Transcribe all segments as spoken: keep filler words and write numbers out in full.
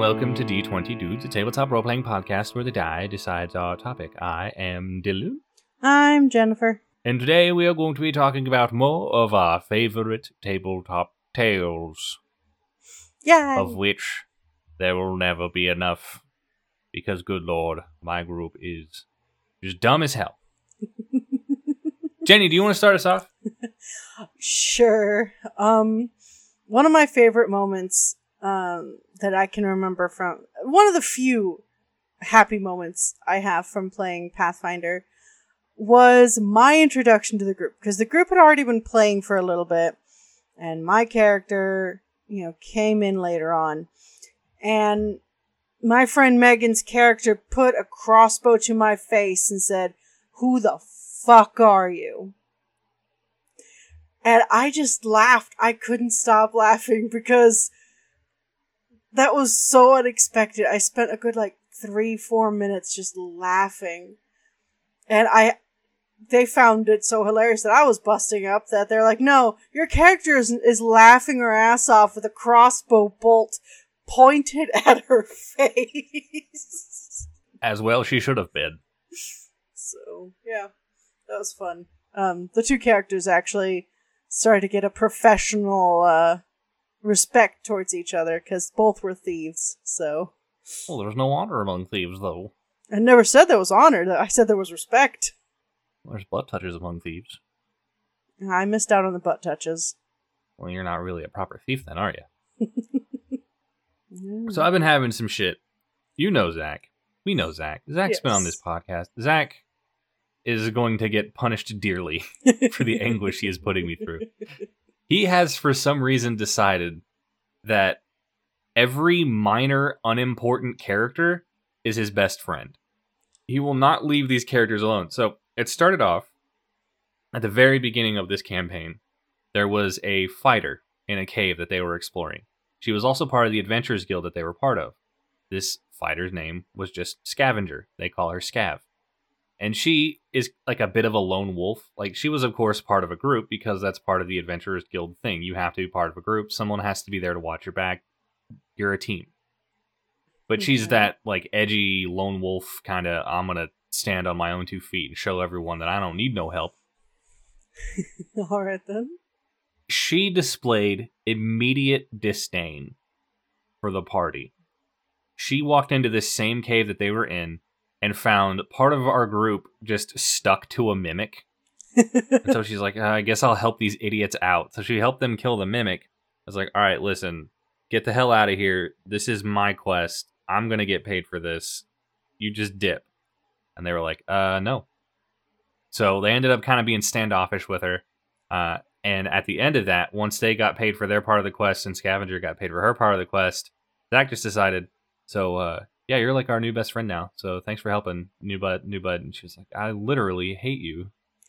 welcome to D twenty Dudes, a tabletop role-playing podcast where the die decides our topic. I am Dylan. I'm Jennifer. And today we are going to be talking about more of our favorite tabletop tales. Yay! Of which there will never be enough. Because, good lord, my group is just dumb as hell. Jenny, do you want to start us off? Sure. Um, one of my favorite moments um, that I can remember from... One of the few happy moments I have from playing Pathfinder was my introduction to the group. Because the group had already been playing for a little bit. And my character, you know, came in later on. And my friend Megan's character put a crossbow to my face and said, "Who the fuck are you?" And I just laughed. I couldn't stop laughing because that was so unexpected. I spent a good like three, four minutes just laughing. And I, they found it so hilarious that I was busting up that they're like, "No, your character is, is laughing her ass off with a crossbow bolt pointed at her face." As well she should have been. So, yeah, that was fun. Um, the two characters actually started to get a professional uh, respect towards each other because both were thieves, so... Well, there's no honor among thieves, though. I never said there was honor, I said there was respect. Well, there's butt touches among thieves. I missed out on the butt touches. Well, you're not really a proper thief then, are you? So I've been having some shit. You know Zach. We know Zach. Zach's Yes. been on this podcast. Zach is going to get punished dearly for the anguish he is putting me through. He has, for some reason, decided that every minor, unimportant character is his best friend. He will not leave these characters alone. So it started off at the very beginning of this campaign. There was a fighter in a cave that they were exploring. She was also part of the Adventurers Guild that they were part of. This fighter's name was just Scavenger. They call her Scav. And she is like a bit of a lone wolf. Like, she was, of course, part of a group because that's part of the Adventurers Guild thing. You have to be part of a group. Someone has to be there to watch your back. You're a team. But Okay. she's that, like, edgy lone wolf kind of, I'm going to stand on my own two feet and show everyone that I don't need no help. Alright then. She displayed immediate disdain for the party. She walked into this same cave that they were in and found part of our group just stuck to a mimic. And so she's like, uh, I guess I'll help these idiots out. So she helped them kill the mimic. I was like, all right, listen, get the hell out of here. This is my quest. I'm going to get paid for this. You just dip. And they were like, uh, no. So they ended up kind of being standoffish with her. Uh, And at the end of that, once they got paid for their part of the quest and Scavenger got paid for her part of the quest, Zach just decided, so, uh, yeah, you're like our new best friend now. So thanks for helping, new bud, new bud. And she was like, I literally hate you.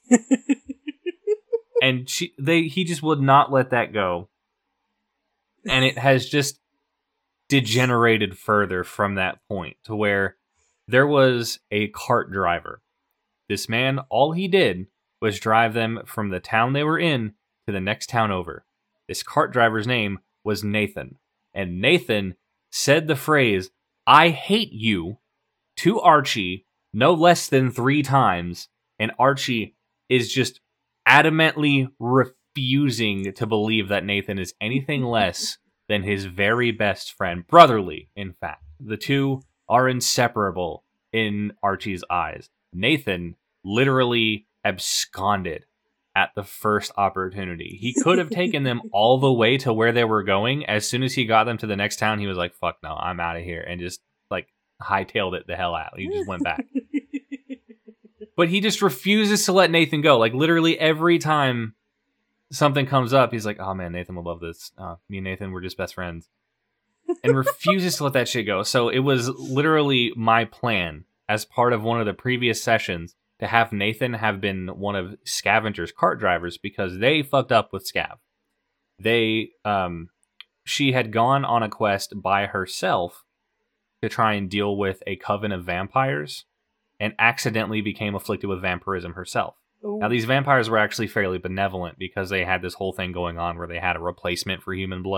And she, they, he just would not let that go. And it has just degenerated further from that point to where there was a cart driver. This man, all he did was drive them from the town they were in to the next town over. This cart driver's name was Nathan. And Nathan said the phrase, "I hate you," to Archie no less than three times. And Archie is just adamantly refusing to believe that Nathan is anything less than his very best friend. Brotherly, in fact. The two are inseparable in Archie's eyes. Nathan literally absconded at the first opportunity. He could have taken them all the way to where they were going. As soon as he got them to the next town, he was like, fuck no, I'm out of here. And just like hightailed it the hell out. He just went back. But he just refuses to let Nathan go. Like literally every time something comes up, he's like, oh man, Nathan will love this. Uh, me and Nathan, we're just best friends. And refuses to let that shit go. So it was literally my plan as part of one of the previous sessions to have Nathan have been one of Scavenger's cart drivers because they fucked up with Scav. They, um, she had gone on a quest by herself to try and deal with a coven of vampires and accidentally became afflicted with vampirism herself. Ooh. Now, these vampires were actually fairly benevolent because they had this whole thing going on where they had a replacement for human blood.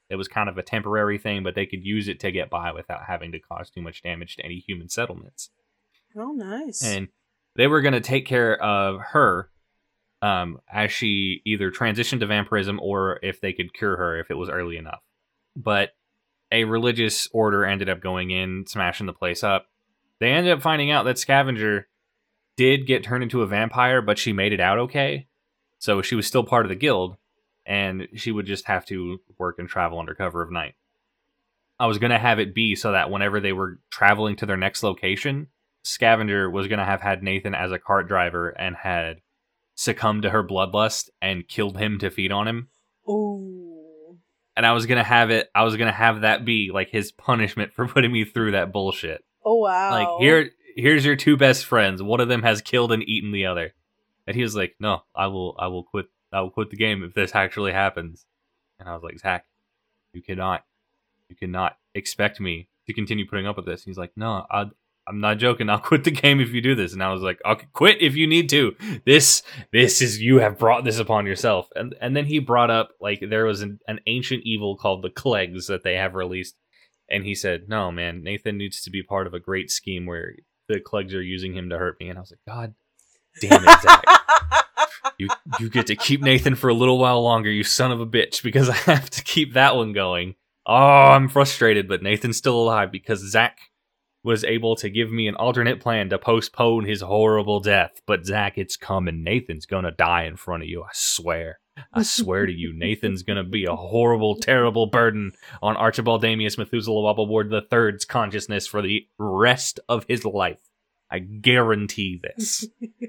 It was kind of a temporary thing, but they could use it to get by without having to cause too much damage to any human settlements. Oh, nice. And they were going to take care of her um, as she either transitioned to vampirism or if they could cure her if it was early enough. But a religious order ended up going in, smashing the place up. They ended up finding out that Scavenger did get turned into a vampire, but she made it out okay. So she was still part of the guild, and she would just have to work and travel under cover of night. I was going to have it be so that whenever they were traveling to their next location, Scavenger was going to have had Nathan as a cart driver and had succumbed to her bloodlust and killed him to feed on him. Oh. And I was going to have it, I was going to have that be like his punishment for putting me through that bullshit. Oh, wow. Like, here, here's your two best friends. One of them has killed and eaten the other. And he was like, no, I will, I will quit, I will quit the game if this actually happens. And I was like, Zach, you cannot, you cannot expect me to continue putting up with this. He's like, no, I, I'm not joking. I'll quit the game if you do this. And I was like, I'll quit if you need to. This, this is, you have brought this upon yourself. And and then he brought up, like, there was an, an ancient evil called the Clegs that they have released. And he said, no, man, Nathan needs to be part of a great scheme where the Clegs are using him to hurt me. And I was like, God damn it, Zach. You, you get to keep Nathan for a little while longer, you son of a bitch, because I have to keep that one going. Oh, I'm frustrated, but Nathan's still alive because Zach was able to give me an alternate plan to postpone his horrible death. But Zach, it's coming. Nathan's gonna die in front of you, I swear. I swear to you, Nathan's gonna be a horrible, terrible burden on Archibald Damius Methuselah Wobble Ward the Third's consciousness for the rest of his life. I guarantee this.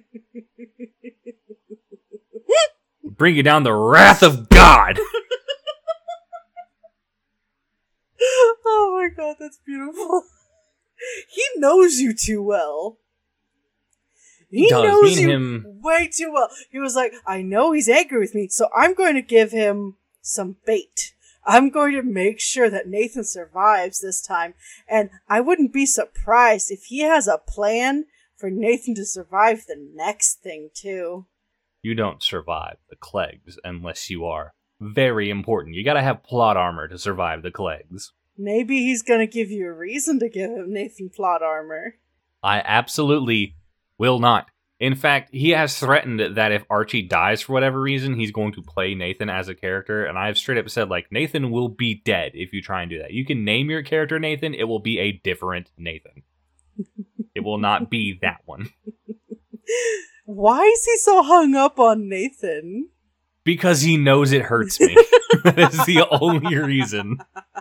Bring you down the wrath of God! Oh my god, that's beautiful. He knows you too well. He, he does. knows Me and you him... way too well. He was like, I know he's angry with me, so I'm going to give him some bait. I'm going to make sure that Nathan survives this time. And I wouldn't be surprised if he has a plan for Nathan to survive the next thing, too. You don't survive the Clegs unless you are very important. You gotta have plot armor to survive the Clegs. Maybe he's gonna give you a reason to give him Nathan plot armor. I absolutely will not. In fact, he has threatened that if Archie dies for whatever reason, he's going to play Nathan as a character, and I've straight up said, like, Nathan will be dead if you try and do that. You can name your character Nathan, it will be a different Nathan. It will not be that one. Why is he so hung up on Nathan? Because he knows it hurts me. That is the only reason.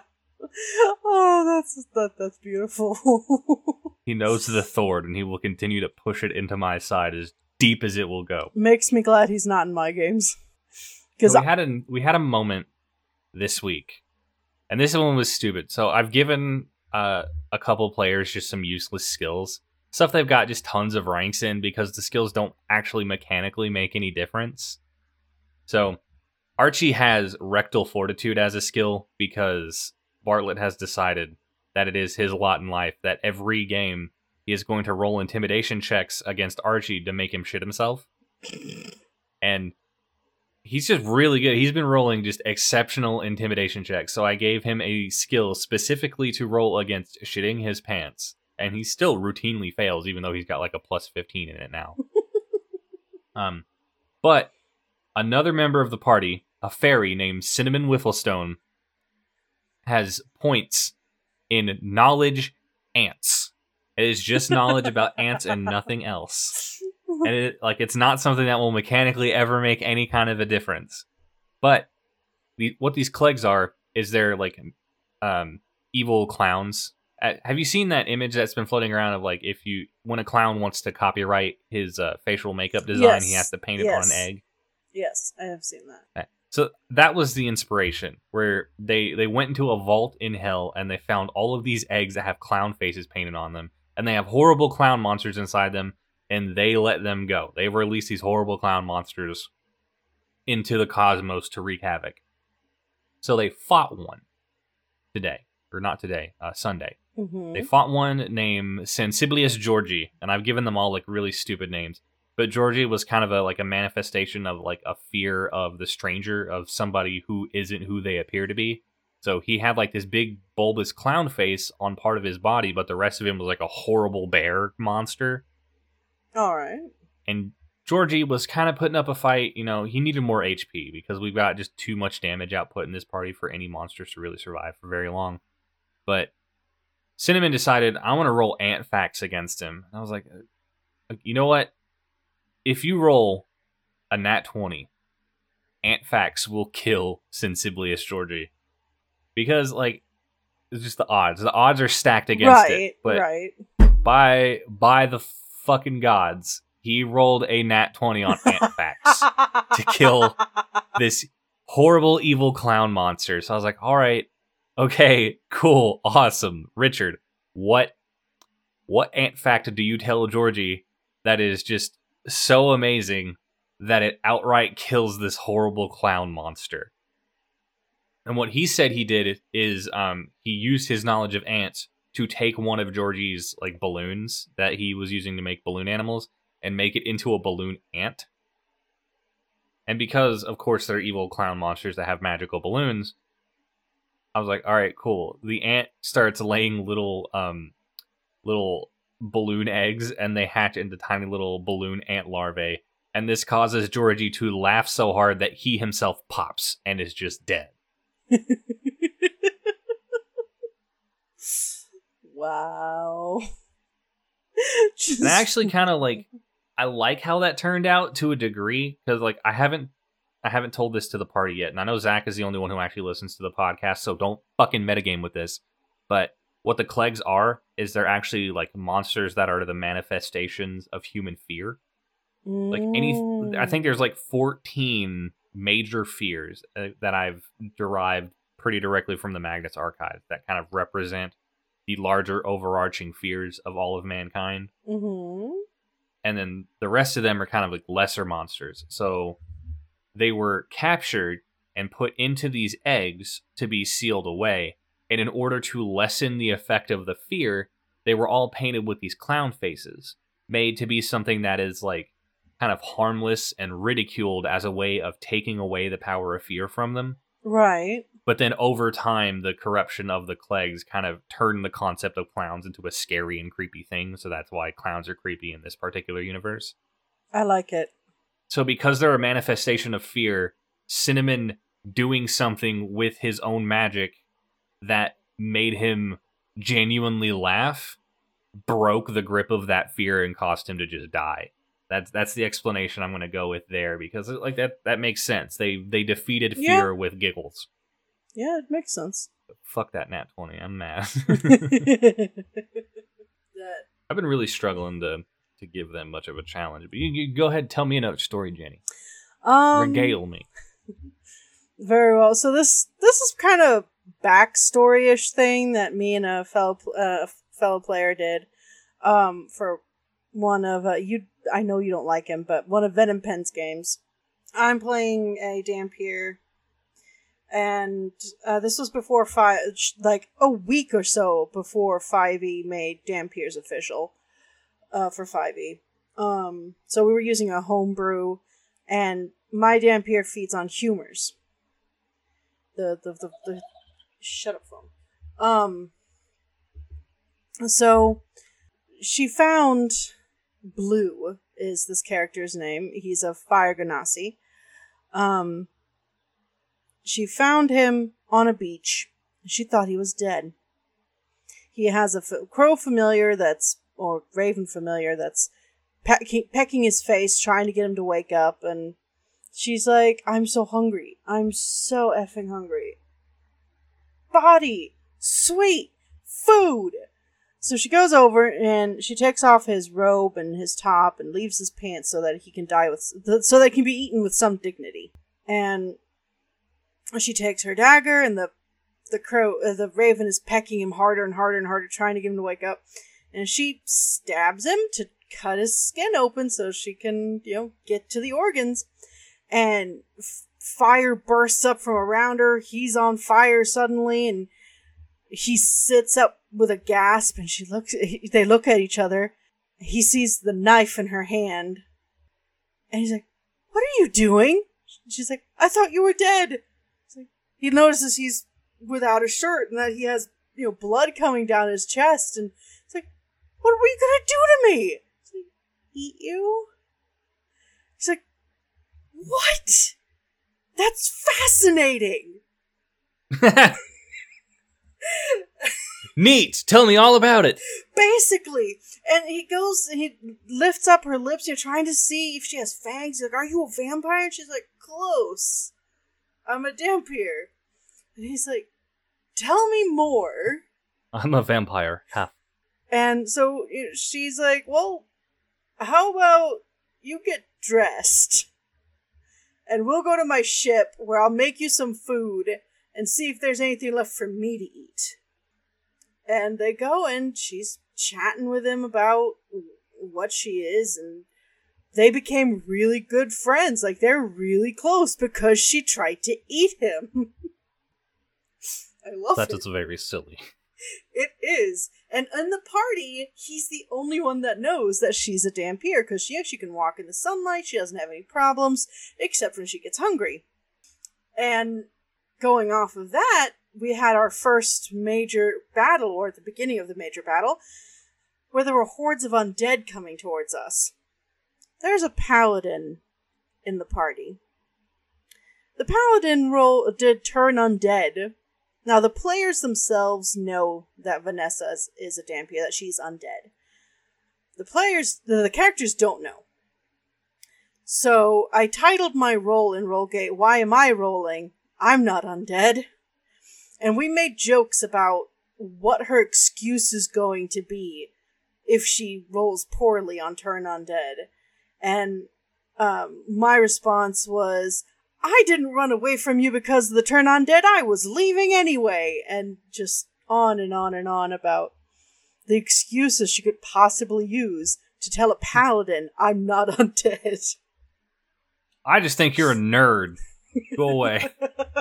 Oh, that's that, that's beautiful. He knows the thorn, and he will continue to push it into my side as deep as it will go. Makes me glad he's not in my games. Because so we I- had a we had a moment this week, and this one was stupid. So I've given uh, a couple players just some useless skills, stuff they've got just tons of ranks in because the skills don't actually mechanically make any difference. So Archie has rectal fortitude as a skill because Bartlett has decided that it is his lot in life that every game he is going to roll intimidation checks against Archie to make him shit himself. And he's just really good. He's been rolling just exceptional intimidation checks. So I gave him a skill specifically to roll against shitting his pants. And he still routinely fails, even though he's got like a plus fifteen in it now. um, But another member of the party, a fairy named Cinnamon Whifflestone, has points in knowledge ants. It is just knowledge about ants and nothing else. And it, like, it's not something that will mechanically ever make any kind of a difference. But the, what these Clegs are is they're like um, evil clowns. Uh, have you seen that image that's been floating around of like if you when a clown wants to copyright his uh, facial makeup design, yes. he has to paint it yes. on an egg? Yes, I have seen that. So that was the inspiration, where they, they went into a vault in hell and they found all of these eggs that have clown faces painted on them, and they have horrible clown monsters inside them, and they let them go. They released these horrible clown monsters into the cosmos to wreak havoc. So they fought one today, or not today, uh, Sunday. Mm-hmm. They fought one named Sensibilius Georgi, and I've given them all like really stupid names. But Georgie was kind of a like a manifestation of like a fear of the stranger, of somebody who isn't who they appear to be. So he had like this big bulbous clown face on part of his body, but the rest of him was like a horrible bear monster. All right. And Georgie was kind of putting up a fight. You know, he needed more H P because we've got just too much damage output in this party for any monsters to really survive for very long. But Cinnamon decided, I want to roll Ant Facts against him. And I was like, you know what? If you roll a nat twenty, Ant Facts will kill Sensibilius Georgie. Because, like, it's just the odds. The odds are stacked against right, it. But right. by by the fucking gods, he rolled a nat twenty on Ant Facts to kill this horrible evil clown monster. So I was like, all right, okay, cool, awesome. Richard, what what Ant Fact do you tell Georgie that is just so amazing that it outright kills this horrible clown monster? And what he said he did is um, he used his knowledge of ants to take one of Georgie's like balloons that he was using to make balloon animals and make it into a balloon ant. And because, of course, they're evil clown monsters that have magical balloons, I was like, all right, cool. The ant starts laying little um, little balloon eggs, and they hatch into tiny little balloon ant larvae. And this causes Georgie to laugh so hard that he himself pops and is just dead. Wow. Just... And I actually kind of like, I like how that turned out to a degree, because like I haven't, I haven't told this to the party yet, and I know Zach is the only one who actually listens to the podcast, so don't fucking metagame with this. But what the Clegs are is they're actually like monsters that are the manifestations of human fear. Mm. Like any, I think there's like fourteen major fears uh, that I've derived pretty directly from the Magnus Archive that kind of represent the larger overarching fears of all of mankind. Mm-hmm. And then the rest of them are kind of like lesser monsters. So they were captured and put into these eggs to be sealed away. And in order to lessen the effect of the fear, they were all painted with these clown faces, made to be something that is like kind of harmless and ridiculed as a way of taking away the power of fear from them. Right. But then over time, the corruption of the Clegs kind of turned the concept of clowns into a scary and creepy thing. So that's why clowns are creepy in this particular universe. I like it. So because they're a manifestation of fear, Cinnamon doing something with his own magic that made him genuinely laugh broke the grip of that fear and caused him to just die. That's that's the explanation I'm going to go with there, because like that that makes sense. They they defeated fear yeah. with giggles. Yeah, it makes sense. Fuck that nat twenty. I'm mad. that... I've been really struggling to to give them much of a challenge. But you, you go ahead and tell me another story, Jenny. Um, Regale me. Very well. So this this is kind of backstory-ish thing that me and a fellow uh, fellow player did um, for one of uh, you. I know you don't like him, but one of Venom Pen's games. I'm playing a Dhampir, and uh, this was before five, like a week or so before five E made Dhampirs official uh, for five E. Um, so we were using a homebrew, and my Dhampir feeds on humors. The the the, the shut up phone. Um. So she found. Blue is this character's name. He's a fire Ganassi. Um, she found him on a beach. She thought he was dead. He has a f- crow familiar that's, or raven familiar that's pecking, pecking his face, trying to get him to wake up. And she's like, I'm so hungry. I'm so effing hungry. Body, sweet, food. So she goes over and she takes off his robe and his top and leaves his pants so that he can die with, so that he can be eaten with some dignity. And she takes her dagger, and the the crow, uh, the raven is pecking him harder and harder and harder, trying to get him to wake up. And she stabs him to cut his skin open so she can, you know, get to the organs. And f- fire bursts up from around her. He's on fire suddenly, and he sits up with a gasp, and she looks. They look at each other. He sees the knife in her hand, and he's like, "What are you doing?" She's like, "I thought you were dead." It's like, he notices he's without a shirt and that he has, you know, blood coming down his chest. And it's like, what are you gonna do to me? It's like, eat you? He's like, what? That's fascinating. Neat. Tell me all about it. Basically. And he goes and he lifts up her lips, you're trying to see if she has fangs. He's like, are you a vampire? And she's like, close. I'm a Dhampir. And he's like, tell me more. I'm a vampire. Half. And so she's like, well, how about you get dressed? And we'll go to my ship where I'll make you some food and see if there's anything left for me to eat. And they go, and she's chatting with him about what she is, and they became really good friends. Like, they're really close because she tried to eat him. I love that it. That is very silly. It is. And in the party, he's the only one that knows that she's a Dhampir, because she actually can walk in the sunlight, she doesn't have any problems, except when she gets hungry. And going off of that, we had our first major battle, or at the beginning of the major battle, where there were hordes of undead coming towards us. There's a paladin in the party. The paladin roll did turn undead. Now, the players themselves know that Vanessa is, is a Dhampir, that she's undead. The players, the, the characters don't know. So, I titled my roll in Rollgate, Why Am I Rolling? I'm Not Undead. And we made jokes about what her excuse is going to be if she rolls poorly on Turn Undead. And um, my response was, I didn't run away from you because of the Turn Undead, I was leaving anyway. And just on and on and on about the excuses she could possibly use to tell a paladin, I'm not undead. I just think you're a nerd. Go away.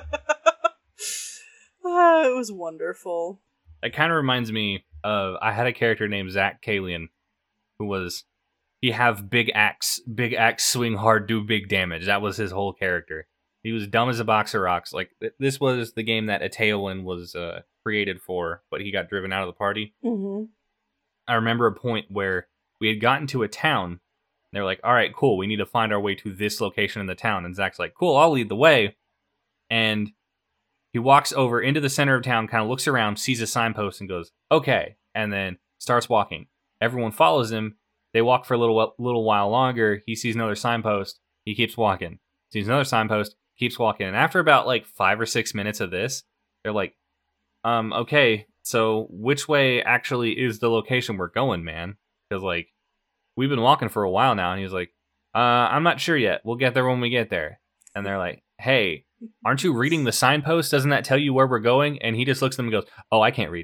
Ah, it was wonderful. It kind of reminds me of, I had a character named Zach Kalian, who was, he have big axe, big axe, swing hard, do big damage. That was his whole character. He was dumb as a box of rocks. Like, th- this was the game that Eteowen was uh, created for, but he got driven out of the party. Mm-hmm. I remember a point where we had gotten to a town. They were like, all right, cool, we need to find our way to this location in the town. And Zach's like, cool, I'll lead the way. And he walks over into the center of town, kind of looks around, sees a signpost, and goes, okay, and then starts walking. Everyone follows him. They walk for a little little while longer. He sees another signpost. He keeps walking. Sees another signpost. Keeps walking. And after about like five or six minutes of this, they're like, um, okay, so which way actually is the location we're going, man? Because, like, we've been walking for a while now. And he's like, uh, I'm not sure yet. We'll get there when we get there. And they're like, hey, aren't you reading the signpost? Doesn't that tell you where we're going? And he just looks at them and goes, oh, I can't read.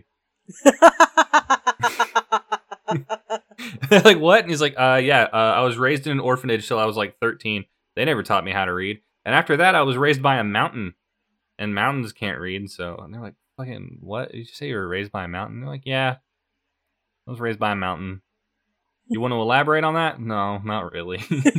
They're like, what? And he's like, uh, yeah, uh, I was raised in an orphanage till I was like thirteen. They never taught me how to read. And after that, I was raised by a mountain. And mountains can't read. So and they're like, fucking, what? Did you say you were raised by a mountain? They're like, yeah, I was raised by a mountain. You want to elaborate on that? No, not really.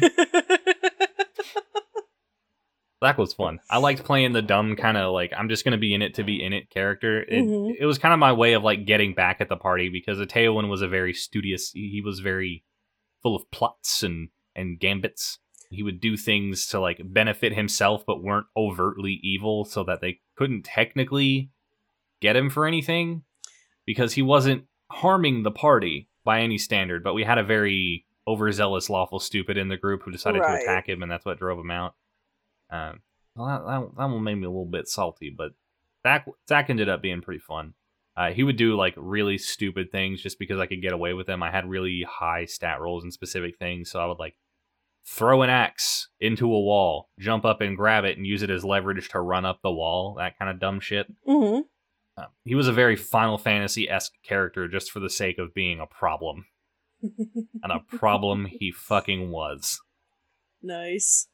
That was fun. I liked playing the dumb kind of like, I'm just going to be in it to be in it character. It, mm-hmm. it was kind of my way of like getting back at the party because Eteowen was a very studious, he was very full of plots and, and gambits. He would do things to like benefit himself but weren't overtly evil so that they couldn't technically get him for anything because he wasn't harming the party by any standard, but we had a very overzealous lawful stupid in the group who decided right. to attack him and that's what drove him out. Um, well, that, that, that one made me a little bit salty, but Zach, Zach ended up being pretty fun. Uh, he would do like really stupid things just because I could get away with them. I had really high stat rolls and specific things, so I would like throw an axe into a wall, jump up and grab it, and use it as leverage to run up the wall. That kind of dumb shit. Mm-hmm. Uh, he was a very Final Fantasy-esque character just for the sake of being a problem, and a problem he fucking was. Nice.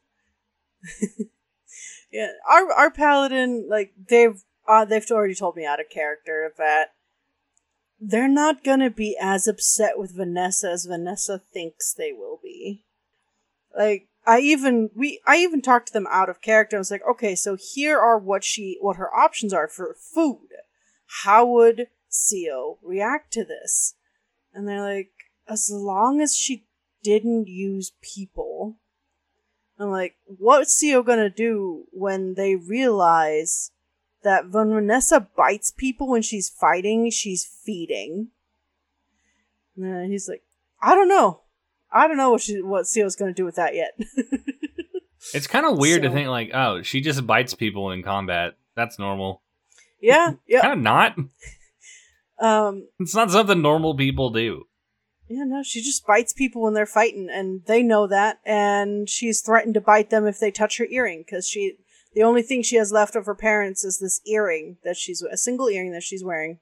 Yeah, our our paladin, like they've uh, they've already told me out of character that they're not gonna be as upset with Vanessa as Vanessa thinks they will be. Like I even we I even talked them out of character. I was like, okay, so here are what she what her options are for food. How would Seo react to this? And they're like, as long as she didn't use people. I'm like, what's Seo gonna do when they realize that when Vanessa bites people when she's fighting, she's feeding? And then he's like, I don't know. I don't know what she, what Seo's gonna do with that yet. It's kind of weird so, to think like, oh, she just bites people in combat. That's normal. Yeah, yeah. Kind of not. Um, it's not something normal people do. Yeah, no, she just bites people when they're fighting, and they know that, and she's threatened to bite them if they touch her earring, because she, the only thing she has left of her parents is this earring that she's, a single earring that she's wearing,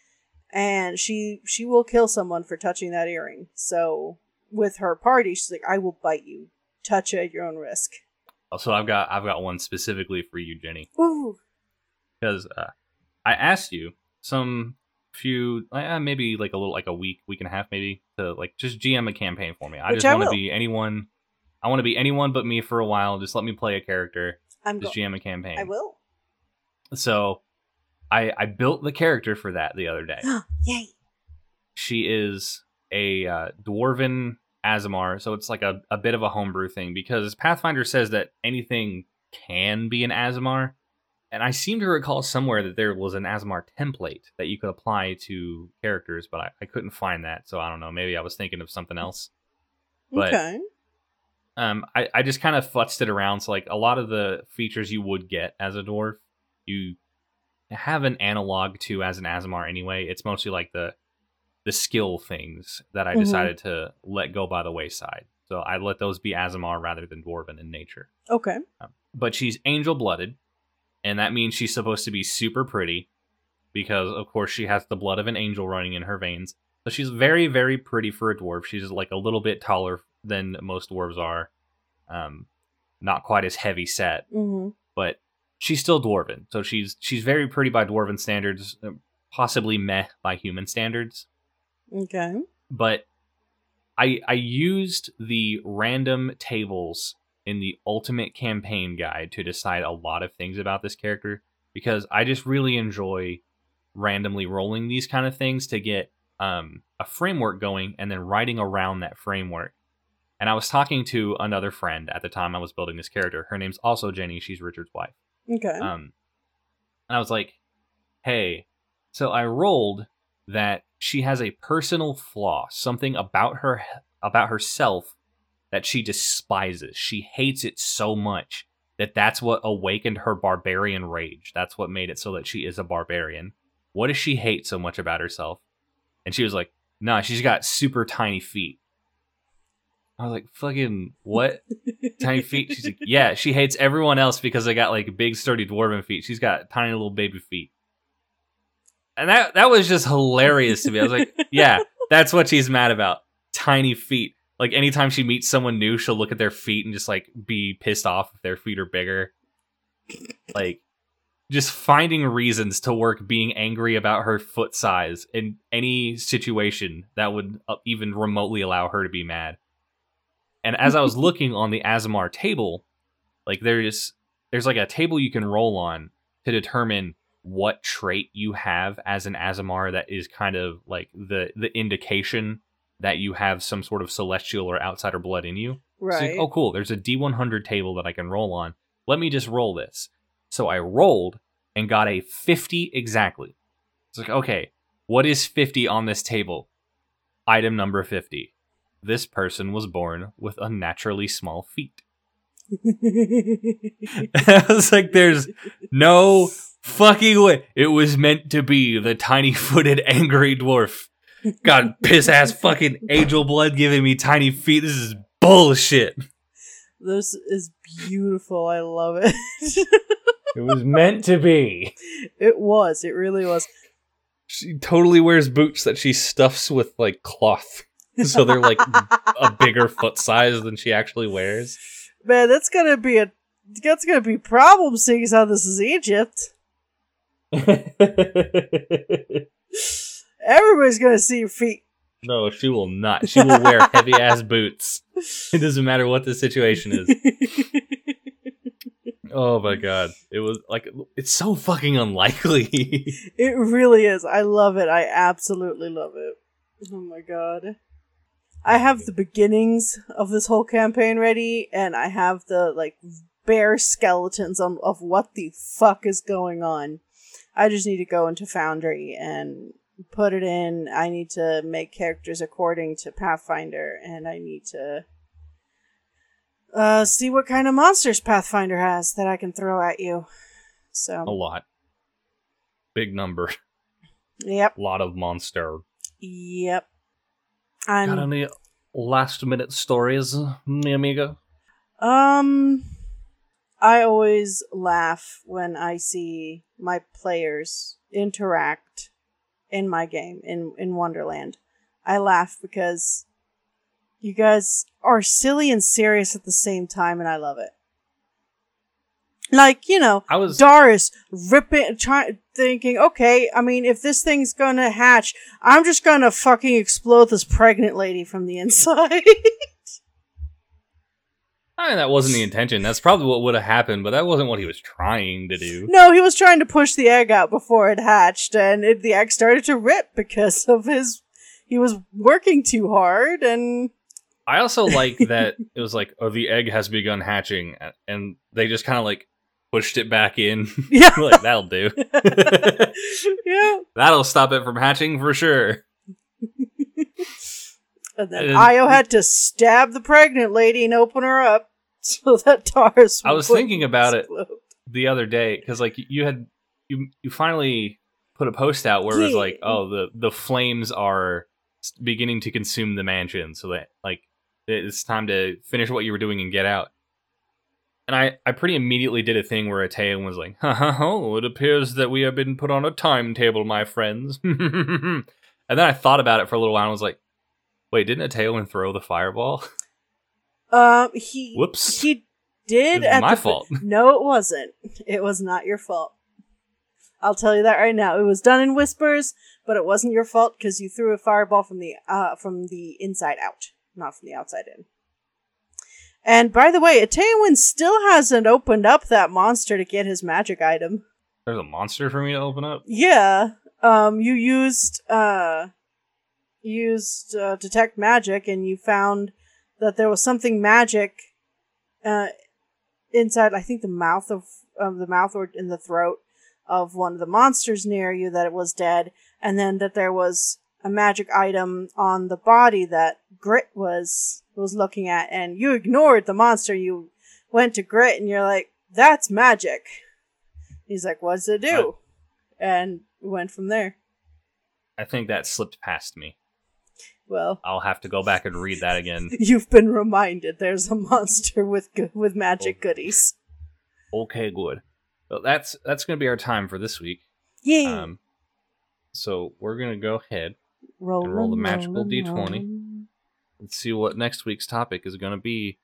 and she, she will kill someone for touching that earring. So, with her party, she's like, I will bite you. Touch it at your own risk. Also, I've got, I've got one specifically for you, Jenny. Ooh. Because, uh, I asked you some few, uh, maybe like a little, like a week, week and a half, maybe, to like just G M a campaign for me. I Which just I want to will. be anyone. I want to be anyone but me for a while. Just let me play a character. I'm just go- G M a campaign. I will. So, I I built the character for that the other day. Yay! She is a uh, dwarven Aasimar, so it's like a, a bit of a homebrew thing because Pathfinder says that anything can be an Aasimar. And I seem to recall somewhere that there was an Aasimar template that you could apply to characters, but I, I couldn't find that, so I don't know. Maybe I was thinking of something else. But, okay. Um, I, I just kind of futzed it around, so like a lot of the features you would get as a dwarf, you have an analog to as an Aasimar anyway. It's mostly like the the skill things that I Mm-hmm. decided to let go by the wayside. So I let those be Aasimar rather than dwarven in nature. Okay. Um, but she's angel-blooded. And that means she's supposed to be super pretty because, of course, she has the blood of an angel running in her veins. So she's very, very pretty for a dwarf. She's like a little bit taller than most dwarves are. Um, not quite as heavy set, Mm-hmm. but she's still dwarven. So she's she's very pretty by dwarven standards, possibly meh by human standards. Okay. But I I used the random tables in the Ultimate Campaign Guide to decide a lot of things about this character because I just really enjoy randomly rolling these kind of things to get um, a framework going and then writing around that framework. And I was talking to another friend at the time I was building this character. Her name's also Jenny. She's Richard's wife. Okay. Um, and I was like, hey, so I rolled that she has a personal flaw, something about her about herself that she despises. She hates it so much that that's what awakened her barbarian rage. That's what made it so that she is a barbarian. What does she hate so much about herself? And she was like, nah, she's got super tiny feet. I was like, fucking what? Tiny feet? She's like, yeah, she hates everyone else because they got like big sturdy dwarven feet. She's got tiny little baby feet. And that that was just hilarious to me. I was like, yeah, that's what she's mad about. Tiny feet. Like, anytime she meets someone new, she'll look at their feet and just, like, be pissed off if their feet are bigger. Like, just finding reasons to work being angry about her foot size in any situation that would even remotely allow her to be mad. And as I was looking on the Aasimar table, like, there's, there's, like, a table you can roll on to determine what trait you have as an Aasimar that is kind of, like, the, the indication that you have some sort of celestial or outsider blood in you. Right. So, like, oh, cool. There's a D one hundred table that I can roll on. Let me just roll this. So I rolled and got a fifty exactly. It's like, okay, what is fifty on this table? Item number fifty. This person was born with unnaturally small feet. I was like, there's no fucking way. It was meant to be the tiny-footed angry dwarf. God, piss-ass fucking angel blood giving me tiny feet. This is bullshit. This is beautiful. I love it. It was meant to be. It was. It really was. She totally wears boots that she stuffs with, like, cloth. So they're, like, a bigger foot size than she actually wears. Man, that's gonna be a that's gonna be a problem seeing as how this is Egypt. Everybody's gonna see your feet. No, she will not. She will wear heavy ass boots. It doesn't matter what the situation is. Oh my god. It was like, it's so fucking unlikely. It really is. I love it. I absolutely love it. Oh my god. I have the beginnings of this whole campaign ready, and I have the, like, bare skeletons on, of what the fuck is going on. I just need to go into Foundry and put it in. I need to make characters according to Pathfinder, and I need to uh, see what kind of monsters Pathfinder has that I can throw at you. So a lot. Big number. Yep. A lot of monster. Yep. I'm, Got any last minute stories, mi amigo? Um, I always laugh when I see my players interact in my game, in, in Wonderland. I laugh because you guys are silly and serious at the same time, and I love it. Like, you know, I was Doris ripping, trying, thinking, okay, I mean, if this thing's gonna hatch, I'm just gonna fucking explode this pregnant lady from the inside. I mean, that wasn't the intention. That's probably what would have happened, but that wasn't what he was trying to do. No, he was trying to push the egg out before it hatched, and it, the egg started to rip because of his, he was working too hard, and... I also like that it was like, oh, the egg has begun hatching, and they just kind of like pushed it back in. Yeah. Like, that'll do. Yeah. That'll stop it from hatching for sure. And then and Io had to stab the pregnant lady and open her up so that Taurus I was thinking about explode. it the other day, because like you had, you you finally put a post out where yeah. it was like, oh, the, the flames are beginning to consume the mansion, so that like it's time to finish what you were doing and get out. And I, I pretty immediately did a thing where Atean was like, ha ha ho, it appears that we have been put on a timetable, my friends. And then I thought about it for a little while and was like, wait, didn't Atean throw the fireball? Um, he... Whoops. He did it was at my the, fault. No, it wasn't. It was not your fault. I'll tell you that right now. It was done in whispers, but it wasn't your fault because you threw a fireball from the uh from the inside out, not from the outside in. And by the way, Atean still hasn't opened up that monster to get his magic item. There's a monster for me to open up? Yeah. Um, you used uh used uh, detect magic, and you found that there was something magic uh inside, I think, the mouth of of the mouth or in the throat of one of the monsters near you, that it was dead, and then that there was a magic item on the body that Grit was was looking at, and you ignored the monster. You went to Grit, and you're like, that's magic. He's like, what does it do? What? And went from there. I think that slipped past me. Well, I'll have to go back and read that again. You've been reminded there's a monster with go- with magic okay. goodies. Okay, good. Well, that's that's going to be our time for this week. Yeah. Um, so we're going to go ahead roll and roll the magical rollin', D twenty. rollin'. Let's see what next week's topic is going to be.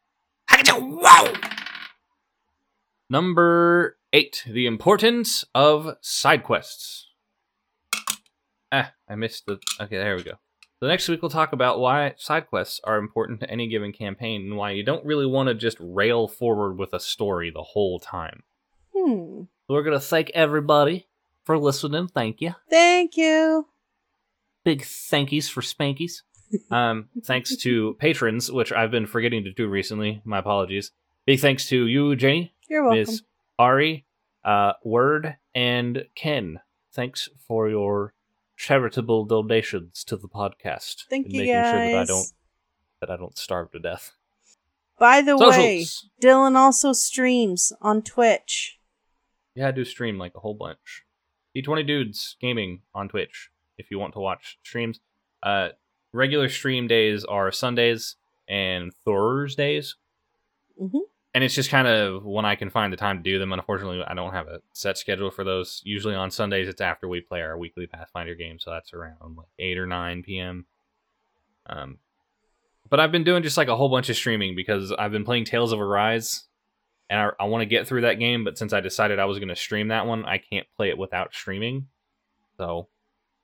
Number eight, the importance of side quests. Ah, I missed the... Okay, there we go. So next week we'll talk about why side quests are important to any given campaign and why you don't really want to just rail forward with a story the whole time. Hmm. So we're going to thank everybody for listening. Thank you. Thank you. Big thankies for spankies. Um, thanks to patrons, which I've been forgetting to do recently. My apologies. Big thanks to you, Janie. You're welcome. Miss Ari, uh, Word, and Ken. Thanks for your charitable donations to the podcast. Thank and you, making guys. sure that I don't that I don't starve to death. By the Socials. way, Dylan also streams on Twitch. Yeah, I do stream like a whole bunch. D twenty Dudes Gaming on Twitch if you want to watch streams. Uh, regular stream days are Sundays and Thursdays. Mm-hmm. And it's just kind of when I can find the time to do them. Unfortunately, I don't have a set schedule for those. Usually on Sundays, it's after we play our weekly Pathfinder game, so that's around like eight or nine p.m. Um, but I've been doing just like a whole bunch of streaming because I've been playing Tales of Arise, and I, I want to get through that game, but since I decided I was going to stream that one, I can't play it without streaming. So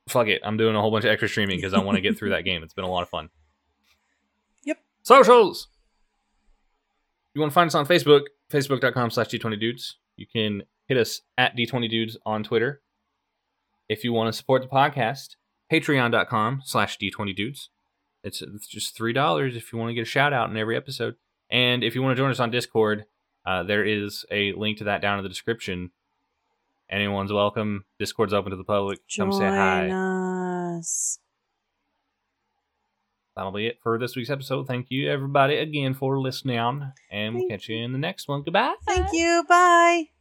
fuck it. I'm doing a whole bunch of extra streaming because I want to get through that game. It's been a lot of fun. Yep. Socials! You want to find us on Facebook, facebook.com slash D20dudes. You can hit us at D twenty dudes on Twitter. If you want to support the podcast, patreon.com slash D20dudes. It's, it's just three dollars if you want to get a shout out in every episode. And if you want to join us on Discord, uh, there is a link to that down in the description. Anyone's welcome. Discord's open to the public. Come Join say hi. us. That'll be it for this week's episode. Thank you, everybody, again for listening. And we'll Thank catch you in the next one. Goodbye. Thank you. Bye.